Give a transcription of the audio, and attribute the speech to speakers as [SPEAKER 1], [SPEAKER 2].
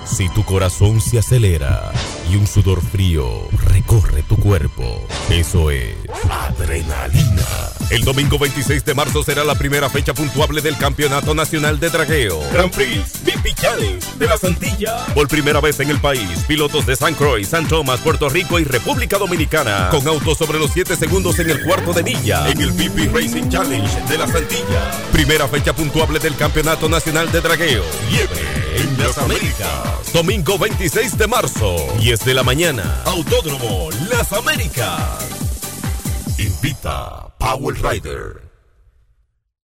[SPEAKER 1] Si tu corazón se acelera y un sudor frío recorre tu cuerpo, eso es adrenalina. El domingo 26 de marzo será la primera fecha puntuable del Campeonato Nacional de Dragueo. Grand Prix VIP Challenge de las Antillas. Por primera vez en el país, pilotos de San Croix, San Tomás, Puerto Rico y República Dominicana, con autos sobre los 7 segundos en el cuarto de milla, en el VIP Racing Challenge de las Antillas. Primera fecha puntuable del Campeonato Nacional de Dragueo. Liebre en las Américas. Domingo 26 de marzo, 10 de la mañana. Autódromo Las Américas. Invita Power Rider.